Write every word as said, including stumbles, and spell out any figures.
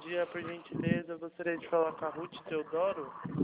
dia, por gentileza, eu gostaria de falar com a Ruth Teodoro.